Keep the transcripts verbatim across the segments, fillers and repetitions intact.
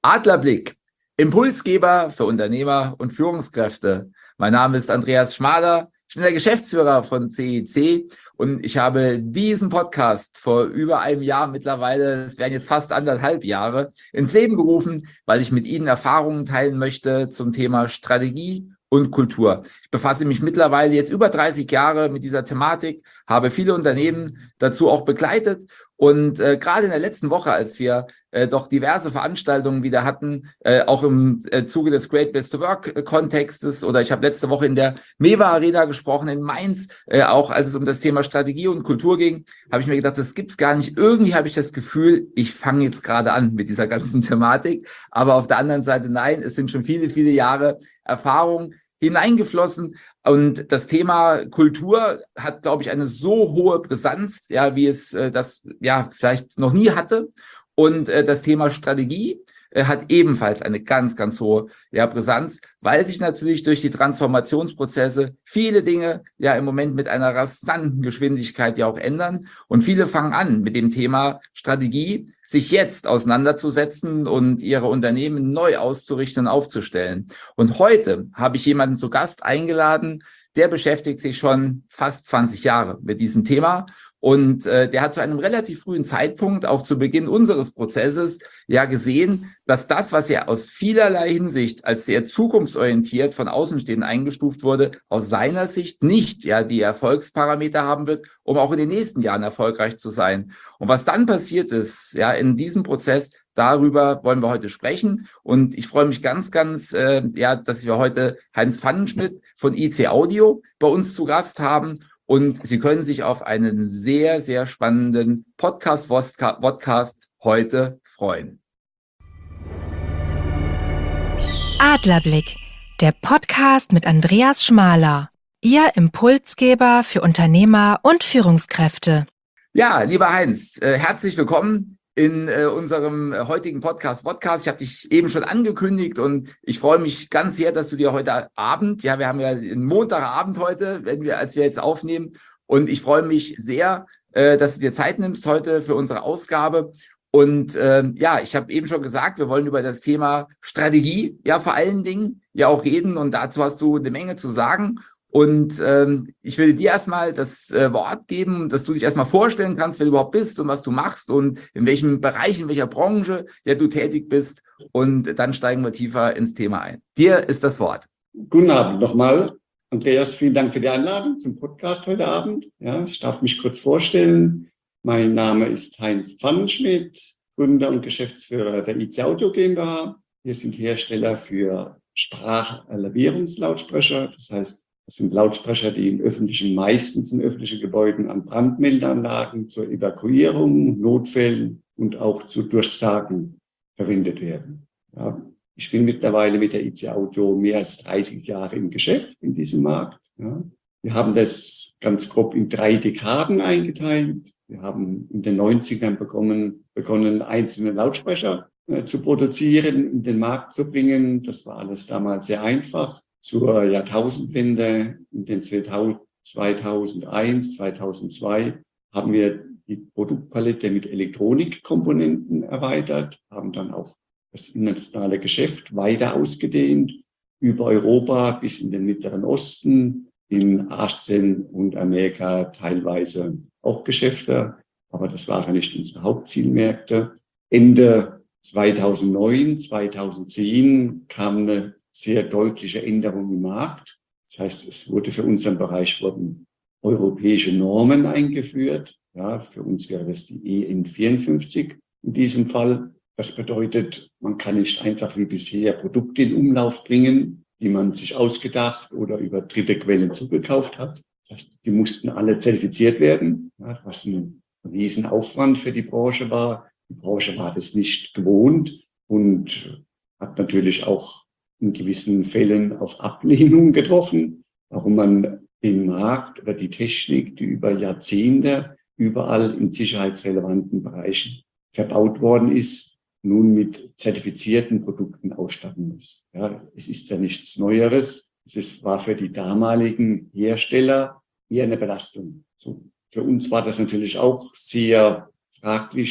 Adlerblick, Impulsgeber für Unternehmer und Führungskräfte. Mein Name ist Andreas Schmaler, ich bin der Geschäftsführer von C I C und ich habe diesen Podcast vor über einem Jahr mittlerweile, es werden jetzt fast anderthalb Jahre, ins Leben gerufen, weil ich mit Ihnen Erfahrungen teilen möchte zum Thema Strategie und Kultur. Ich befasse mich mittlerweile jetzt über dreißig Jahre mit dieser Thematik, habe viele Unternehmen dazu auch begleitet und äh, gerade in der letzten Woche, als wir äh, doch diverse Veranstaltungen wieder hatten, äh, auch im äh, Zuge des Great Place to Work äh, Kontextes, oder ich habe letzte Woche in der Mewa Arena gesprochen in Mainz, äh, auch als es um das Thema Strategie und Kultur ging, habe ich mir gedacht, das gibt's gar nicht. Irgendwie habe ich das Gefühl, ich fange jetzt gerade an mit dieser ganzen Thematik, aber auf der anderen Seite nein, es sind schon viele, viele Jahre Erfahrung hineingeflossen und das Thema Kultur hat, glaube ich, eine so hohe Brisanz, ja, wie es äh, das ja vielleicht noch nie hatte, und äh, das Thema Strategie äh, hat ebenfalls eine ganz, ganz hohe ja, Brisanz, weil sich natürlich durch die Transformationsprozesse viele Dinge ja im Moment mit einer rasanten Geschwindigkeit ja auch ändern und viele fangen an mit dem Thema Strategie, sich jetzt auseinanderzusetzen und ihre Unternehmen neu auszurichten und aufzustellen. Und heute habe ich jemanden zu Gast eingeladen, der beschäftigt sich schon fast zwanzig Jahre mit diesem Thema. Und äh, der hat zu einem relativ frühen Zeitpunkt, auch zu Beginn unseres Prozesses, ja gesehen, dass das, was ja aus vielerlei Hinsicht als sehr zukunftsorientiert von Außenstehenden eingestuft wurde, aus seiner Sicht nicht ja die Erfolgsparameter haben wird, um auch in den nächsten Jahren erfolgreich zu sein. Und was dann passiert ist, ja in diesem Prozess, darüber wollen wir heute sprechen. Und ich freue mich ganz, ganz, äh, ja, dass wir heute Heinz Pfannenschmidt von I C Audio bei uns zu Gast haben. Und Sie können sich auf einen sehr, sehr spannenden Podcast-Podcast heute freuen. Adlerblick, der Podcast mit Andreas Schmaler, Ihr Impulsgeber für Unternehmer und Führungskräfte. Ja, lieber Heinz, äh, herzlich willkommen in äh, unserem äh, heutigen Podcast. Podcast. Ich habe dich eben schon angekündigt und ich freue mich ganz sehr, dass du dir heute Abend, ja, wir haben ja einen Montagabend heute, wenn wir, als wir jetzt aufnehmen, und ich freue mich sehr, äh, dass du dir Zeit nimmst heute für unsere Ausgabe. Und äh, ja, ich habe eben schon gesagt, wir wollen über das Thema Strategie, ja, vor allen Dingen ja auch reden, und dazu hast du eine Menge zu sagen. Und ähm, ich will dir erstmal das äh, Wort geben, dass du dich erstmal vorstellen kannst, wer du überhaupt bist und was du machst und in welchem Bereich, in welcher Branche ja, du tätig bist. Und dann steigen wir tiefer ins Thema ein. Dir ist das Wort. Guten Abend nochmal. Andreas, vielen Dank für die Einladung zum Podcast heute Abend. Ja, ich darf mich kurz vorstellen. Mein Name ist Heinz Pfannenschmidt, Gründer und Geschäftsführer der I C Audio GmbH. Wir sind Hersteller für Sprachalarmierungslautsprecher. Das heißt, das sind Lautsprecher, die in öffentlichen, meistens in öffentlichen Gebäuden an Brandmeldeanlagen zur Evakuierung, Notfällen und auch zu Durchsagen verwendet werden. Ja, ich bin mittlerweile mit der I C Audio mehr als dreißig Jahre im Geschäft in diesem Markt. Ja, wir haben das ganz grob in drei Dekaden eingeteilt. Wir haben in den neunzigern begonnen, begonnen einzelne Lautsprecher äh, zu produzieren, in den Markt zu bringen. Das war alles damals sehr einfach. Zur Jahrtausendwende in den zweitausendeins, zweitausendzwei haben wir die Produktpalette mit Elektronikkomponenten erweitert, haben dann auch das internationale Geschäft weiter ausgedehnt, über Europa bis in den Mittleren Osten, in Asien und Amerika teilweise auch Geschäfte, aber das waren nicht unsere Hauptzielmärkte. Ende zweitausendneun, zweitausendzehn kam eine sehr deutliche Änderung im Markt. Das heißt, es wurde für unseren Bereich wurden europäische Normen eingeführt. Ja, für uns wäre das die E N vierundfünfzig in diesem Fall. Das bedeutet, man kann nicht einfach wie bisher Produkte in Umlauf bringen, die man sich ausgedacht oder über dritte Quellen zugekauft hat. Das heißt, die mussten alle zertifiziert werden, ja, was ein Riesenaufwand für die Branche war. Die Branche war das nicht gewohnt und hat natürlich auch in gewissen Fällen auf Ablehnung getroffen, warum man den Markt oder die Technik, die über Jahrzehnte überall in sicherheitsrelevanten Bereichen verbaut worden ist, nun mit zertifizierten Produkten ausstatten muss. Ja, es ist ja nichts Neueres. Es ist, war für die damaligen Hersteller eher eine Belastung. So, für uns war das natürlich auch sehr fraglich,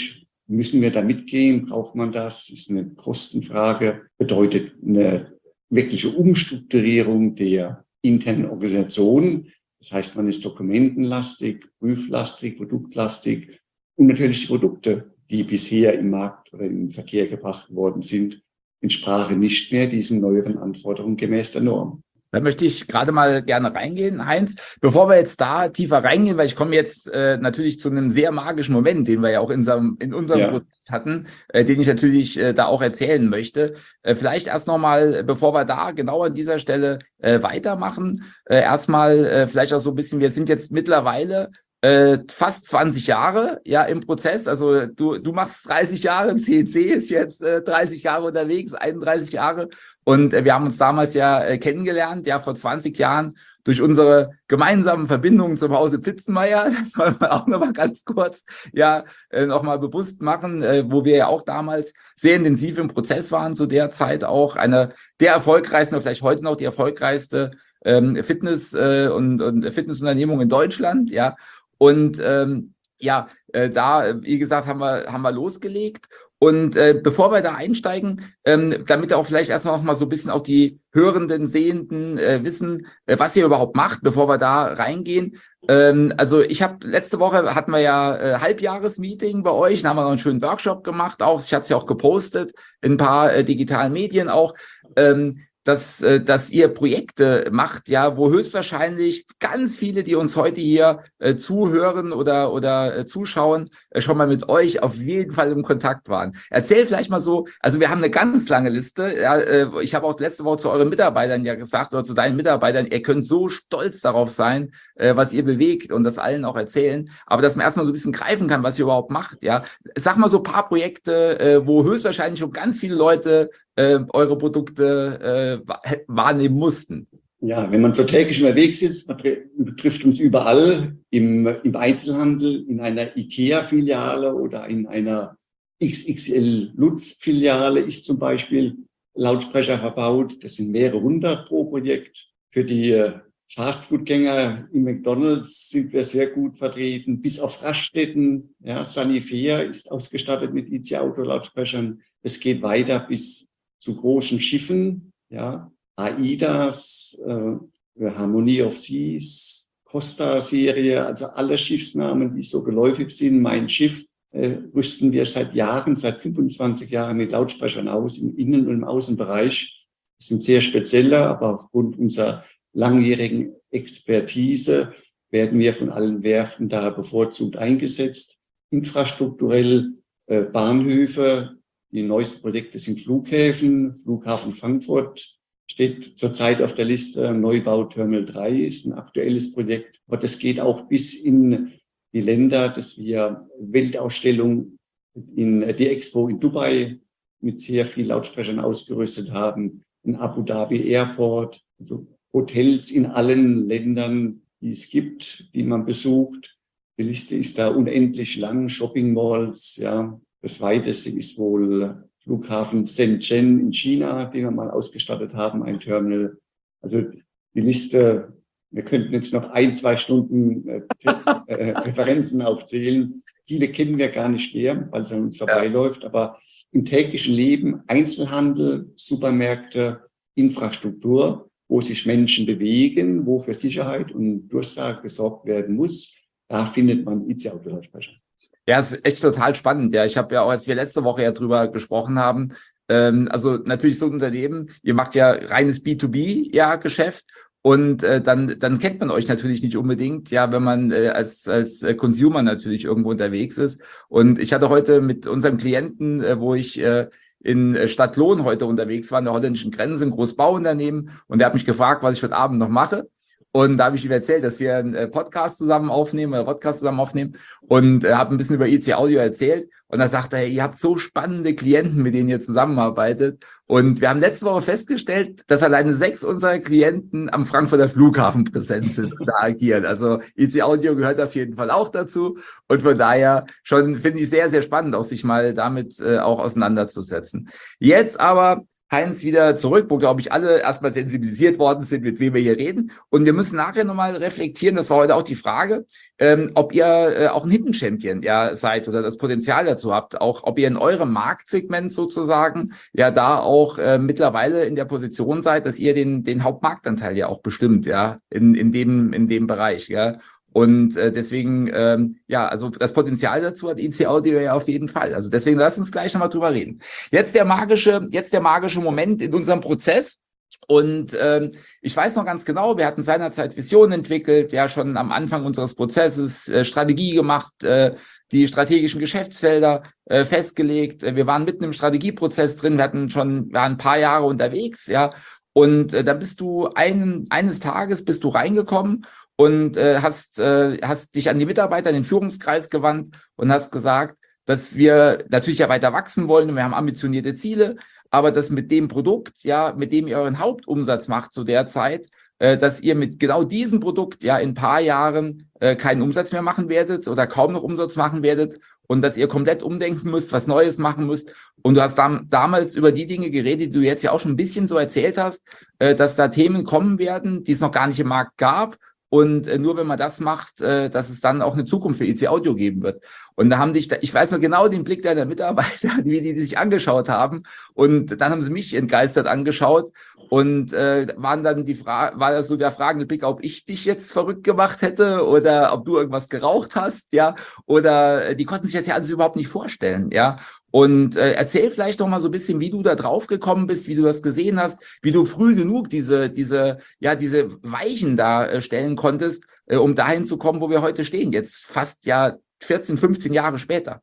Müssen wir da mitgehen? Braucht man das? Ist eine Kostenfrage, bedeutet eine wirkliche Umstrukturierung der internen Organisation. Das heißt, man ist dokumentenlastig, prüflastig, produktlastig und natürlich die Produkte, die bisher im Markt oder im Verkehr gebracht worden sind, entsprachen nicht mehr diesen neueren Anforderungen gemäß der Norm. Da möchte ich gerade mal gerne reingehen, Heinz. Bevor wir jetzt da tiefer reingehen, weil ich komme jetzt äh, natürlich zu einem sehr magischen Moment, den wir ja auch in unserem, in unserem ja. Prozess hatten, äh, den ich natürlich äh, da auch erzählen möchte. Äh, vielleicht erst nochmal, bevor wir da genau an dieser Stelle äh, weitermachen, äh, erstmal äh, vielleicht auch so ein bisschen, wir sind jetzt mittlerweile äh, fast zwanzig Jahre ja im Prozess. Also du, du machst dreißig Jahre, C E C ist jetzt äh, dreißig Jahre unterwegs, einunddreißig Jahre. Und äh, wir haben uns damals ja äh, kennengelernt, ja vor zwanzig Jahren durch unsere gemeinsamen Verbindungen zum Hause Pfitzenmeier. Das wollen wir auch nochmal ganz kurz ja äh, nochmal bewusst machen, äh, wo wir ja auch damals sehr intensiv im Prozess waren, zu der Zeit auch eine der erfolgreichsten, oder vielleicht heute noch die erfolgreichste ähm, Fitness- äh, und, und Fitnessunternehmung in Deutschland. Ja, und ähm, ja, äh, da, wie gesagt, haben wir, haben wir losgelegt. Und äh, bevor wir da einsteigen, ähm, damit auch vielleicht erst noch mal so ein bisschen auch die Hörenden, Sehenden äh, wissen, äh, was ihr überhaupt macht, bevor wir da reingehen. Ähm, also ich habe, letzte Woche hatten wir ja äh, Halbjahresmeeting bei euch, da haben wir noch einen schönen Workshop gemacht auch. Ich hatte es ja auch gepostet in ein paar äh, digitalen Medien auch. Ähm, dass, äh, dass ihr Projekte macht, ja, wo höchstwahrscheinlich ganz viele, die uns heute hier äh, zuhören oder, oder äh, zuschauen, äh, schon mal mit euch auf jeden Fall im Kontakt waren. Erzähl vielleicht mal so, also wir haben eine ganz lange Liste. Ja, äh, ich habe auch letzte Woche zu euren Mitarbeitern ja gesagt, oder zu deinen Mitarbeitern, ihr könnt so stolz darauf sein, äh, was ihr bewegt und das allen auch erzählen. Aber dass man erstmal so ein bisschen greifen kann, was ihr überhaupt macht, ja. Sag mal so ein paar Projekte, äh, wo höchstwahrscheinlich schon ganz viele Leute äh, eure Produkte äh, wahrnehmen mussten. Ja, wenn man so täglich unterwegs ist, man betrifft uns überall, im, im Einzelhandel, in einer IKEA-Filiale oder in einer X X L-Lutz-Filiale ist zum Beispiel Lautsprecher verbaut. Das sind mehrere hundert pro Projekt. Für die Fastfood-Gänger im McDonald's sind wir sehr gut vertreten, bis auf Raststätten. Ja, Sanifair ist ausgestattet mit I C Auto-Lautsprechern. Es geht weiter bis zu großen Schiffen, ja, AIDAS, äh, Harmony of Seas, Costa-Serie, also alle Schiffsnamen, die so geläufig sind. Mein Schiff äh, rüsten wir seit Jahren, seit fünfundzwanzig Jahren mit Lautsprechern aus, im Innen- und im Außenbereich. Das sind sehr spezielle, aber aufgrund unserer langjährigen Expertise werden wir von allen Werften da bevorzugt eingesetzt. Infrastrukturell äh, Bahnhöfe. Die neuesten Projekte sind Flughäfen. Flughafen Frankfurt steht zurzeit auf der Liste. Neubau Terminal drei ist ein aktuelles Projekt. Aber das geht auch bis in die Länder, dass wir Weltausstellung in die Expo in Dubai mit sehr vielen Lautsprechern ausgerüstet haben. In Abu Dhabi Airport, also Hotels in allen Ländern, die es gibt, die man besucht. Die Liste ist da unendlich lang. Shopping Malls, ja. Das weiteste ist wohl Flughafen Shenzhen in China, den wir mal ausgestattet haben, ein Terminal. Also die Liste, wir könnten jetzt noch ein, zwei Stunden äh, äh, Referenzen aufzählen. Viele kennen wir gar nicht mehr, weil es an uns vorbeiläuft. Aber im täglichen Leben Einzelhandel, Supermärkte, Infrastruktur, wo sich Menschen bewegen, wo für Sicherheit und Durchsage gesorgt werden muss, da findet man I C Auto-Lautsprecher. Ja, es ist echt total spannend. Ja, ich habe ja auch, als wir letzte Woche ja drüber gesprochen haben, ähm, also natürlich so ein Unternehmen, ihr macht ja reines B zwei B ja Geschäft und äh, dann dann kennt man euch natürlich nicht unbedingt, ja, wenn man äh, als als äh, Consumer natürlich irgendwo unterwegs ist. Und ich hatte heute mit unserem Klienten, äh, wo ich äh, in Stadtlohn heute unterwegs war, an der holländischen Grenze, ein Großbauunternehmen, und der hat mich gefragt, was ich heute Abend noch mache. Und da habe ich ihm erzählt, dass wir einen Podcast zusammen aufnehmen, oder Podcast zusammen aufnehmen, und äh, habe ein bisschen über I C Audio erzählt. Und da sagte er, hey, ihr habt so spannende Klienten, mit denen ihr zusammenarbeitet. Und wir haben letzte Woche festgestellt, dass alleine sechs unserer Klienten am Frankfurter Flughafen präsent sind und da agieren. Also I C Audio gehört auf jeden Fall auch dazu. Und von daher schon finde ich sehr, sehr spannend, auch sich mal damit äh, auch auseinanderzusetzen. Jetzt aber, Heinz wieder zurück, wo, glaube ich, alle erstmal sensibilisiert worden sind, mit wem wir hier reden. Und wir müssen nachher nochmal reflektieren, das war heute auch die Frage, ähm, ob ihr äh, auch ein Hidden Champion ja, seid oder das Potenzial dazu habt, auch ob ihr in eurem Marktsegment sozusagen ja da auch äh, mittlerweile in der Position seid, dass ihr den, den Hauptmarktanteil ja auch bestimmt, ja, in, in, dem, in dem Bereich, ja. Und äh, deswegen, ähm, ja, also das Potenzial dazu hat I C Audio ja auf jeden Fall. Also deswegen lass uns gleich nochmal drüber reden. Jetzt der magische, jetzt der magische Moment in unserem Prozess. Und ähm, ich weiß noch ganz genau, wir hatten seinerzeit Visionen entwickelt, ja schon am Anfang unseres Prozesses äh, Strategie gemacht, äh, die strategischen Geschäftsfelder äh, festgelegt. Wir waren mitten im Strategieprozess drin, wir hatten schon, waren ein paar Jahre unterwegs, ja. Und äh, da bist du einen, eines Tages bist du reingekommen und äh, hast, äh, hast dich an die Mitarbeiter, an den Führungskreis gewandt und hast gesagt, dass wir natürlich ja weiter wachsen wollen und wir haben ambitionierte Ziele, aber dass mit dem Produkt, ja, mit dem ihr euren Hauptumsatz macht zu der Zeit, äh, dass ihr mit genau diesem Produkt ja in ein paar Jahren äh, keinen Umsatz mehr machen werdet oder kaum noch Umsatz machen werdet und dass ihr komplett umdenken müsst, was Neues machen müsst. Und du hast dam damals über die Dinge geredet, die du jetzt ja auch schon ein bisschen so erzählt hast, äh, dass da Themen kommen werden, die es noch gar nicht im Markt gab. Und äh, nur wenn man das macht, äh, dass es dann auch eine Zukunft für I C Audio geben wird. Und da haben dich, da, ich weiß noch genau den Blick deiner Mitarbeiter, wie die, die sich angeschaut haben. Und dann haben sie mich entgeistert angeschaut und äh, waren dann die Frage, war das so der fragende Blick, ob ich dich jetzt verrückt gemacht hätte oder ob du irgendwas geraucht hast, ja? Oder äh, die konnten sich das ja alles überhaupt nicht vorstellen, ja? Und äh, erzähl vielleicht doch mal so ein bisschen, wie du da drauf gekommen bist, wie du das gesehen hast, wie du früh genug diese, diese, ja, diese Weichen da äh, stellen konntest, äh, um dahin zu kommen, wo wir heute stehen. Jetzt fast ja vierzehn, fünfzehn Jahre später.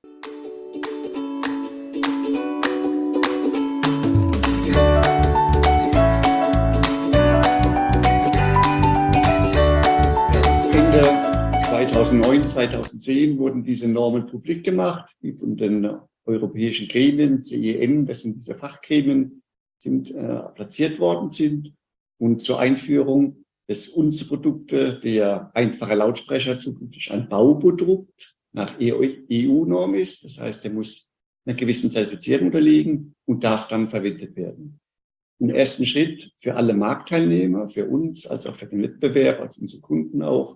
Ende zweitausendneun, zweitausendzehn wurden diese Normen publik gemacht, die von den europäischen Gremien, C E N, das sind diese Fachgremien, sind äh, platziert worden sind. Und zur Einführung des unsere Produkte, der einfache Lautsprecher zukünftig ein Bauprodukt nach E U-Norm ist. Das heißt, der muss einer gewissen Zertifizierung unterliegen und darf dann verwendet werden. Im ersten Schritt für alle Marktteilnehmer, für uns, als auch für den Wettbewerb, als unsere Kunden auch,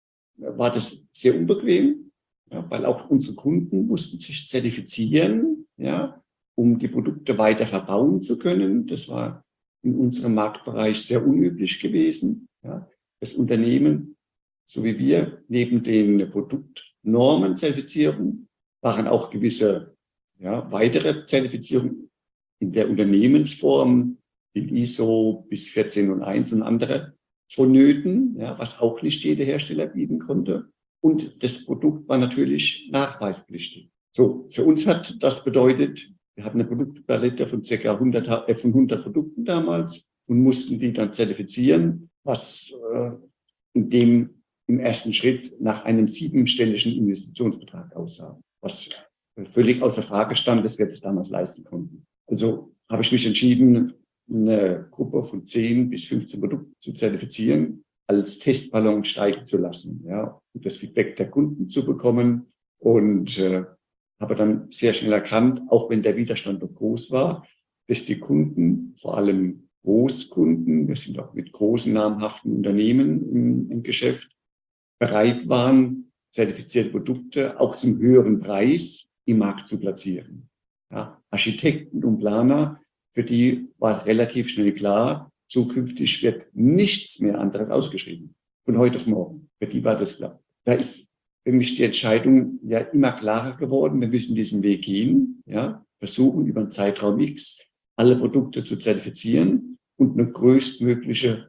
war das sehr unbequem. Ja, weil auch unsere Kunden mussten sich zertifizieren, ja, um die Produkte weiter verbauen zu können. Das war in unserem Marktbereich sehr unüblich gewesen. Ja. Das Unternehmen, so wie wir, neben den Produktnormen Zertifizierung, waren auch gewisse ja, weitere Zertifizierungen in der Unternehmensform, den I S O bis vierzehn und eins und andere vonnöten, ja, was auch nicht jeder Hersteller bieten konnte. Und das Produkt war natürlich nachweispflichtig. So, für uns hat das bedeutet, wir hatten eine Produktpalette von ca. hundert, äh, von hundert Produkten damals und mussten die dann zertifizieren, was äh, in dem im ersten Schritt nach einem siebenstelligen Investitionsbetrag aussah, was völlig außer Frage stand, dass wir das damals leisten konnten. Also habe ich mich entschieden, eine Gruppe von zehn bis fünfzehn Produkten zu zertifizieren, als Testballon steigen zu lassen, ja, und das Feedback der Kunden zu bekommen. Und äh, habe dann sehr schnell erkannt, auch wenn der Widerstand noch groß war, dass die Kunden, vor allem Großkunden, wir sind auch mit großen namhaften Unternehmen im, im Geschäft, bereit waren, zertifizierte Produkte auch zum höheren Preis im Markt zu platzieren. Ja, Architekten und Planer, für die war relativ schnell klar, zukünftig wird nichts mehr anderes ausgeschrieben. Von heute auf morgen. Für die war das klar. Da ist für mich die Entscheidung ja immer klarer geworden. Wir müssen diesen Weg gehen, ja, versuchen über einen Zeitraum X alle Produkte zu zertifizieren und eine größtmögliche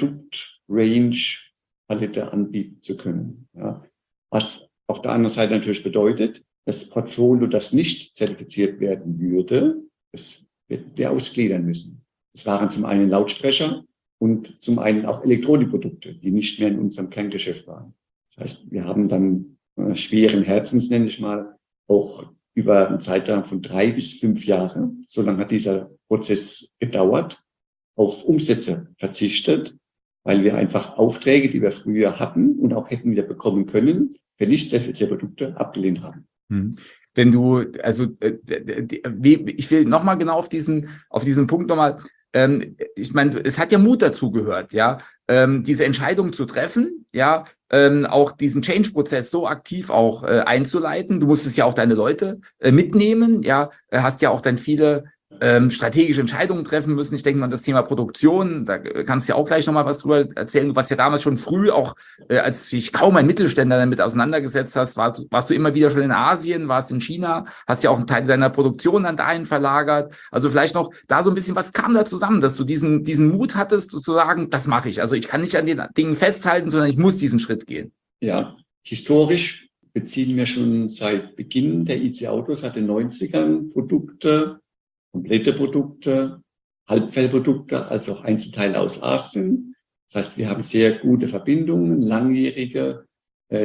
Produktrange-Palette anbieten zu können. Ja. Was auf der anderen Seite natürlich bedeutet, das Portfolio, das nicht zertifiziert werden würde, das wird wir ausgliedern müssen. Es waren zum einen Lautsprecher und zum einen auch Elektronikprodukte, die nicht mehr in unserem Kerngeschäft waren. Das heißt, wir haben dann äh, schweren Herzens, nenne ich mal, auch über einen Zeitraum von drei bis fünf Jahren, so lange hat dieser Prozess gedauert, auf Umsätze verzichtet, weil wir einfach Aufträge, die wir früher hatten und auch hätten wieder bekommen können, für nicht zertifizierte Produkte abgelehnt haben. Hm. wenn du, also ich will nochmal genau auf diesen, auf diesen Punkt nochmal, ähm, ich meine, es hat ja Mut dazu gehört, ja, ähm, diese Entscheidung zu treffen, ja, ähm, auch diesen Change-Prozess so aktiv auch äh, einzuleiten. Du musstest ja auch deine Leute äh, mitnehmen, ja, äh, hast ja auch dann viele ähm, strategische Entscheidungen treffen müssen. Ich denke mal an das Thema Produktion, da kannst du ja auch gleich nochmal was drüber erzählen. Du warst ja damals schon früh, auch äh, als dich kaum ein Mittelständler damit auseinandergesetzt hast, warst, warst du immer wieder schon in Asien, warst in China, hast ja auch einen Teil deiner Produktion dann dahin verlagert. Also vielleicht noch da so ein bisschen, was kam da zusammen, dass du diesen, diesen Mut hattest, zu sagen, das mache ich. Also ich kann nicht an den Dingen festhalten, sondern ich muss diesen Schritt gehen. Ja, historisch beziehen wir schon seit Beginn der I C Autos seit den neunzigern Produkte, komplette Produkte, Halbfellprodukte, als auch Einzelteile aus Asien. Das heißt, wir haben sehr gute Verbindungen, langjährige äh,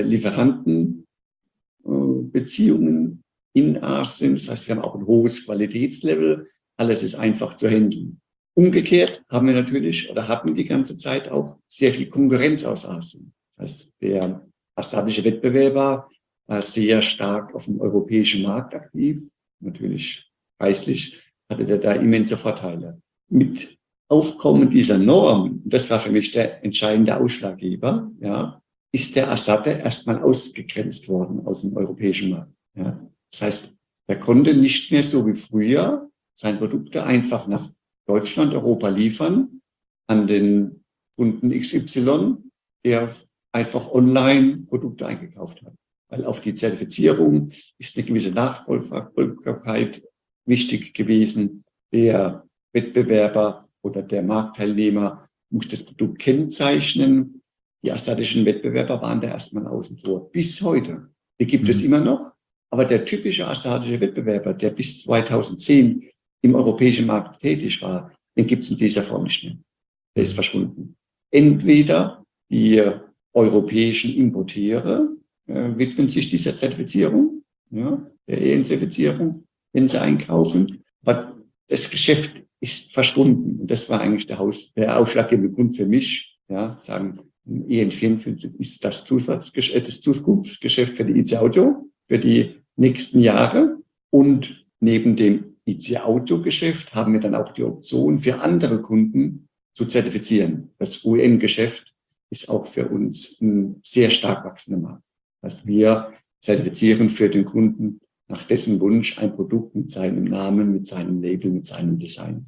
Lieferantenbeziehungen äh, in Asien. Das heißt, wir haben auch ein hohes Qualitätslevel. Alles ist einfach zu handeln. Umgekehrt haben wir natürlich oder hatten die ganze Zeit auch sehr viel Konkurrenz aus Asien. Das heißt, der asiatische Wettbewerber war sehr stark auf dem europäischen Markt aktiv. Natürlich preislich hatte der da immense Vorteile. Mit Aufkommen dieser Norm, das war für mich der entscheidende Ausschlaggeber, ja, ist der Asate erstmal ausgegrenzt worden aus dem europäischen Markt. Ja. Das heißt, er konnte nicht mehr so wie früher seine Produkte einfach nach Deutschland, Europa liefern an den Kunden X Y, der einfach online Produkte eingekauft hat. Weil auf die Zertifizierung ist eine gewisse Nachvollziehbarkeit wichtig gewesen. Der Wettbewerber oder der Marktteilnehmer muss das Produkt kennzeichnen. Die asiatischen Wettbewerber waren da erstmal außen vor. Bis heute. Die gibt mhm. es immer noch. Aber der typische asiatische Wettbewerber, der bis zweitausendzehn im europäischen Markt tätig war, den gibt es in dieser Form nicht mehr. Der ist verschwunden. Entweder die europäischen Importeure äh, widmen sich dieser Zertifizierung, ja, der E N-Zertifizierung, wenn sie einkaufen. Aber das Geschäft ist verschwunden. Und das war eigentlich der, Haus, der ausschlaggebende Grund für mich, ja, sagen, E N vierundfünfzig ist das Zusatzgeschäft, das Zukunftsgeschäft für die I C Auto für die nächsten Jahre. Und neben dem I C Auto-Geschäft haben wir dann auch die Option für andere Kunden zu zertifizieren. Das O E M-Geschäft ist auch für uns ein sehr stark wachsender Markt. Das heißt, wir zertifizieren für den Kunden nach dessen Wunsch ein Produkt mit seinem Namen, mit seinem Label, mit seinem Design.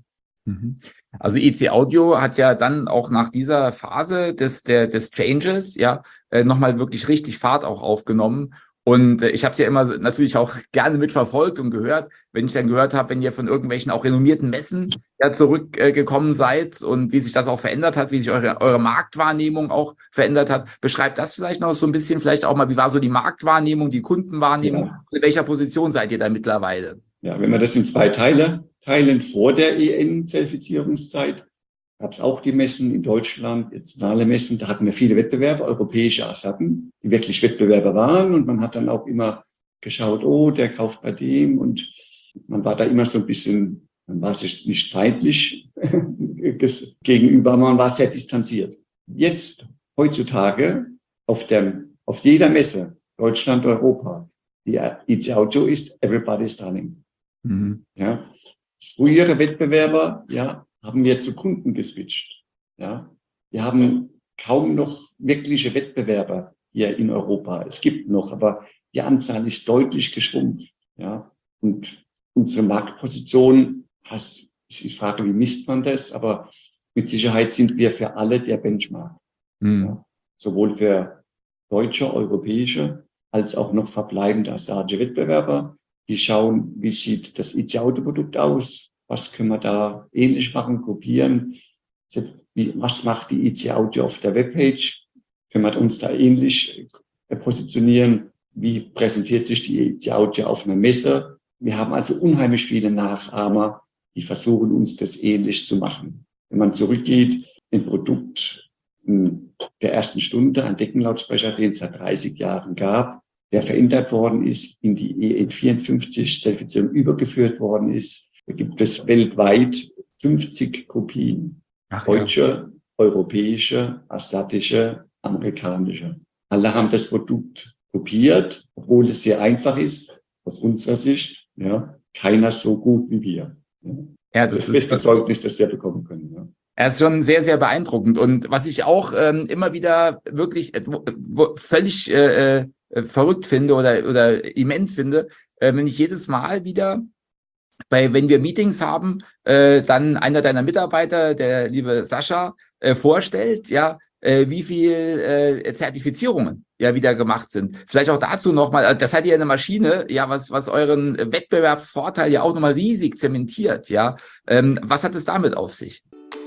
Also I C Audio hat ja dann auch nach dieser Phase des, der, des Changes ja äh, nochmal wirklich richtig Fahrt auch aufgenommen. Und äh, ich habe es ja immer natürlich auch gerne mitverfolgt und gehört, wenn ich dann gehört habe, wenn ihr von irgendwelchen auch renommierten Messen ja zurückgekommen äh, seid und wie sich das auch verändert hat, wie sich eure, eure Marktwahrnehmung auch verändert hat. Beschreibt das vielleicht noch so ein bisschen, vielleicht auch mal, wie war so die Marktwahrnehmung, die Kundenwahrnehmung? Ja. In welcher Position seid ihr da mittlerweile? Ja, wenn wir das in zwei Teile teilen, vor der E N-Zertifizierungszeit gab es auch die Messen in Deutschland, nationale Messen, da hatten wir viele Wettbewerber, europäische Asaten, die wirklich Wettbewerber waren, und man hat dann auch immer geschaut, oh, der kauft bei dem, und man war da immer so ein bisschen, man war sich nicht feindlich gegenüber, aber man war sehr distanziert. Jetzt, heutzutage, auf der, auf jeder Messe, Deutschland, Europa, die I C Auto ist everybody's darling. Mhm. Ja. Frühere Wettbewerber, ja, haben wir zu Kunden geswitcht. Ja. Wir haben kaum noch wirkliche Wettbewerber hier in Europa. Es gibt noch, aber die Anzahl ist deutlich geschrumpft. Ja. Und unsere Marktposition, das ist die Frage, wie misst man das? Aber mit Sicherheit sind wir für alle der Benchmark. Mhm. Ja. Sowohl für deutsche, europäische, als auch noch verbleibende asiatische Wettbewerber. Die schauen, wie sieht das I C Auto-Produkt aus? Was können wir da ähnlich machen, kopieren? Was macht die I C Auto auf der Webpage? Können wir uns da ähnlich positionieren? Wie präsentiert sich die I C Auto auf einer Messe? Wir haben also unheimlich viele Nachahmer, die versuchen, uns das ähnlich zu machen. Wenn man zurückgeht, ein Produkt in der ersten Stunde, ein Deckenlautsprecher, den es seit dreißig Jahren gab, der verändert worden ist, in die E N vierundfünfzig-Zertifizierung übergeführt worden ist. Da gibt es weltweit fünfzig Kopien. Ach, deutsche, ja. Europäische, asiatische, amerikanische. Alle haben das Produkt kopiert, obwohl es sehr einfach ist. aus unserer Sicht, ja, keiner so gut wie wir. Ja. Ja, das, das ist das beste Zeugnis, das wir bekommen können. Ja. Er ist schon sehr, sehr beeindruckend. Und was ich auch ähm, immer wieder wirklich äh, wo, völlig äh, äh, verrückt finde oder, oder immens finde, äh, wenn ich jedes Mal wieder, bei, wenn wir Meetings haben, äh, dann einer deiner Mitarbeiter, der liebe Sascha, äh, vorstellt, ja, äh, wie viel äh, Zertifizierungen ja wieder gemacht sind. Vielleicht auch dazu nochmal, das hat ja eine Maschine, ja, was, was euren Wettbewerbsvorteil ja auch nochmal riesig zementiert, ja. Ähm, was hat es damit auf sich?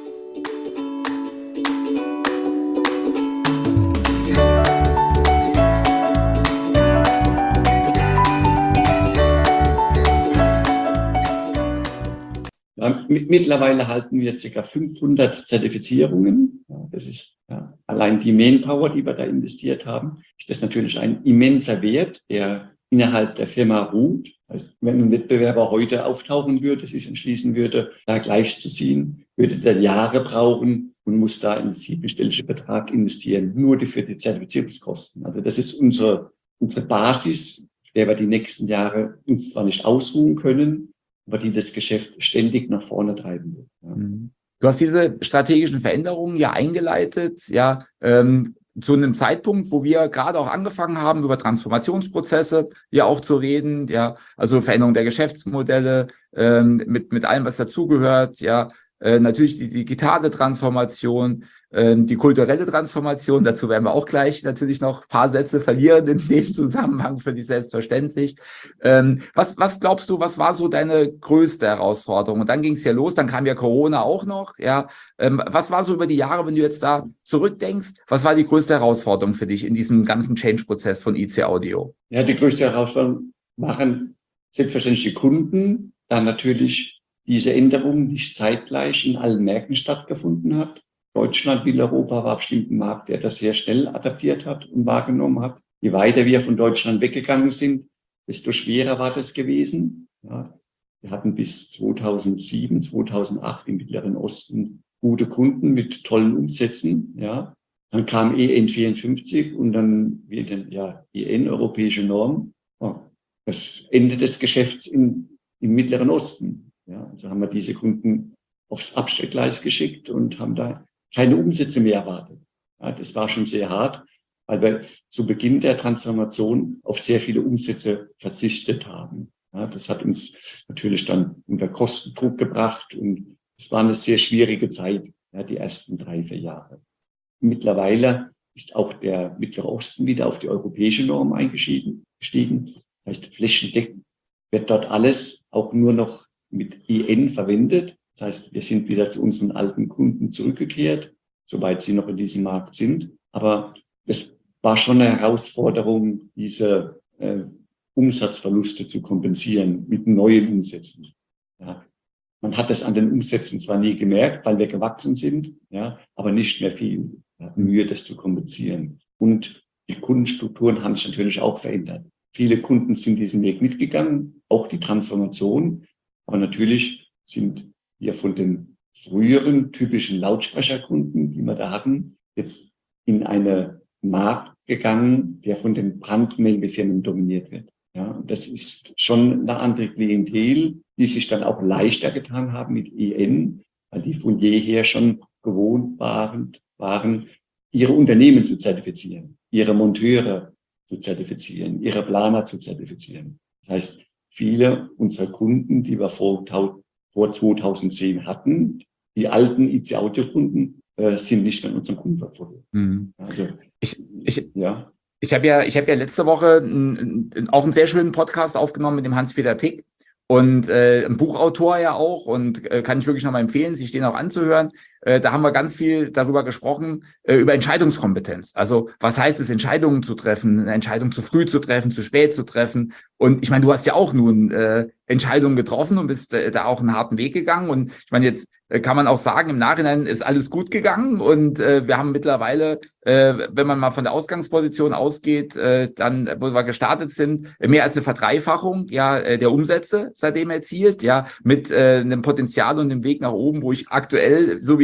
Ja, mittlerweile halten wir ca. fünfhundert Zertifizierungen. Ja, das ist ja, allein die Manpower, die wir da investiert haben, ist das natürlich ein immenser Wert, der innerhalb der Firma ruht. Das heißt, wenn ein Wettbewerber heute auftauchen würde, sich entschließen würde, da gleichzuziehen, würde der Jahre brauchen und muss da einen siebenstelligen Betrag investieren, nur für die Zertifizierungskosten. Also das ist unsere, unsere Basis, auf der wir die nächsten Jahre uns zwar nicht ausruhen können, aber die das Geschäft ständig nach vorne treiben wird. Ja. Du hast diese strategischen Veränderungen ja eingeleitet, ja, ähm, zu einem Zeitpunkt, wo wir gerade auch angefangen haben, über Transformationsprozesse ja auch zu reden, ja, also Veränderung der Geschäftsmodelle, ähm, mit, mit allem, was dazugehört, ja, äh, natürlich die digitale Transformation, ähm, die kulturelle Transformation, dazu werden wir auch gleich natürlich noch ein paar Sätze verlieren in dem Zusammenhang, für dich selbstverständlich. Ähm, was, was glaubst du, was war so deine größte Herausforderung? Und dann ging es ja los, dann kam ja Corona auch noch, ja. Ähm, was war so über die Jahre, wenn du jetzt da zurückdenkst, was war die größte Herausforderung für dich in diesem ganzen Change-Prozess von I C Audio? Ja, die größte Herausforderung waren selbstverständlich die Kunden, dann natürlich diese Änderung nicht zeitgleich in allen Märkten stattgefunden hat. Deutschland wie Europa war bestimmt ein Markt, der das sehr schnell adaptiert hat und wahrgenommen hat. Je weiter wir von Deutschland weggegangen sind, desto schwerer war das gewesen. Ja, wir hatten bis zweitausendsieben, zweitausendacht im Mittleren Osten gute Kunden mit tollen Umsätzen. Ja, dann kam E N vierundfünfzig und dann wieder ja E N, europäische Norm. Ja, das Ende des Geschäfts in, im Mittleren Osten. Ja, also haben wir diese Kunden aufs Abstellgleis geschickt und haben da keine Umsätze mehr erwartet. Ja, das war schon sehr hart, weil wir zu Beginn der Transformation auf sehr viele Umsätze verzichtet haben. Ja, das hat uns natürlich dann unter Kostendruck gebracht und es war eine sehr schwierige Zeit, ja, die ersten drei, vier Jahre. Mittlerweile ist auch der Mittlere Osten wieder auf die europäische Norm eingestiegen. Das heißt, flächendeckend wird dort alles auch nur noch mit E N verwendet. Das heißt, wir sind wieder zu unseren alten Kunden zurückgekehrt, soweit sie noch in diesem Markt sind. Aber es war schon eine Herausforderung, diese äh, Umsatzverluste zu kompensieren mit neuen Umsätzen. Ja. Man hat es an den Umsätzen zwar nie gemerkt, weil wir gewachsen sind, ja, aber nicht mehr viel. Wir hatten Mühe, das zu kompensieren. Und die Kundenstrukturen haben sich natürlich auch verändert. Viele Kunden sind diesen Weg mitgegangen, auch die Transformation. Aber natürlich sind wir von den früheren typischen Lautsprecherkunden, die wir da hatten, jetzt in einen Markt gegangen, der von den Brandmeldefirmen dominiert wird. Ja, und das ist schon eine andere Klientel, die sich dann auch leichter getan haben mit E N, weil die von jeher schon gewohnt waren, waren, ihre Unternehmen zu zertifizieren, ihre Monteure zu zertifizieren, ihre Planer zu zertifizieren. Das heißt, viele unserer Kunden, die wir vor, vor zweitausendzehn hatten, die alten I C Audio-Kunden, äh, sind nicht mehr in unserem Kundenportfolio. Mhm. Also, ich, ich, ja. ich habe ja, ich habe ja letzte Woche n, n, auch einen sehr schönen Podcast aufgenommen mit dem Hans-Peter Pick und äh, ein Buchautor ja auch und äh, kann ich wirklich nochmal empfehlen, sich den auch anzuhören. Äh, da haben wir ganz viel darüber gesprochen, äh, über Entscheidungskompetenz. Also was heißt es, Entscheidungen zu treffen, eine Entscheidung zu früh zu treffen, zu spät zu treffen. Und ich meine, du hast ja auch nun äh, Entscheidungen getroffen und bist äh, da auch einen harten Weg gegangen. Und ich meine, jetzt äh, kann man auch sagen, im Nachhinein ist alles gut gegangen. Und äh, wir haben mittlerweile, äh, wenn man mal von der Ausgangsposition ausgeht, äh, dann, wo wir gestartet sind, mehr als eine Verdreifachung ja äh, der Umsätze seitdem erzielt, ja, mit äh, einem Potenzial und einem Weg nach oben, wo ich aktuell, so wie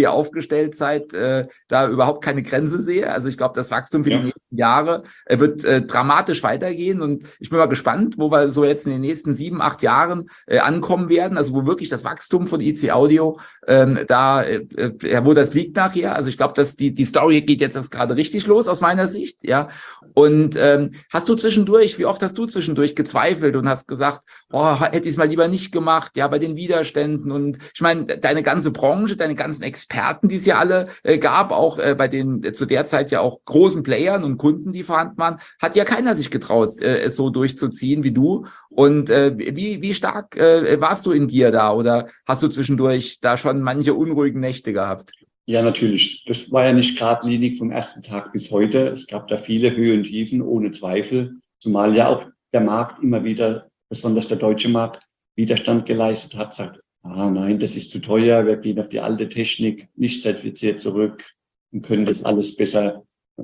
ihr aufgestellt seid, äh, da überhaupt keine Grenze sehe. Also ich glaube, das Wachstum für ja. die nächsten Jahre äh, wird äh, dramatisch weitergehen und ich bin mal gespannt, wo wir so jetzt in den nächsten sieben, acht Jahren äh, ankommen werden, also wo wirklich das Wachstum von I C Audio ähm, da, äh, äh, wo das liegt nachher. Also ich glaube, dass die, die Story geht jetzt erst gerade richtig los aus meiner Sicht, ja. Und ähm, hast du zwischendurch, wie oft hast du zwischendurch gezweifelt und hast gesagt, oh, hätte ich es mal lieber nicht gemacht, ja, bei den Widerständen und ich meine, deine ganze Branche, deine ganzen Experten, die es ja alle äh, gab, auch äh, bei den äh, zu der Zeit ja auch großen Playern und Kunden, die vorhanden waren, hat ja keiner sich getraut, äh, es so durchzuziehen wie du. Und äh, wie, wie stark äh, warst du in dir da oder hast du zwischendurch da schon manche unruhigen Nächte gehabt? Ja, natürlich. Das war ja nicht geradlinig vom ersten Tag bis heute. Es gab da viele Höhen und Tiefen, ohne Zweifel. Zumal ja auch der Markt immer wieder, besonders der deutsche Markt, Widerstand geleistet hat, sagt, ah nein, das ist zu teuer, wir gehen auf die alte Technik, nicht zertifiziert zurück und können das alles besser äh,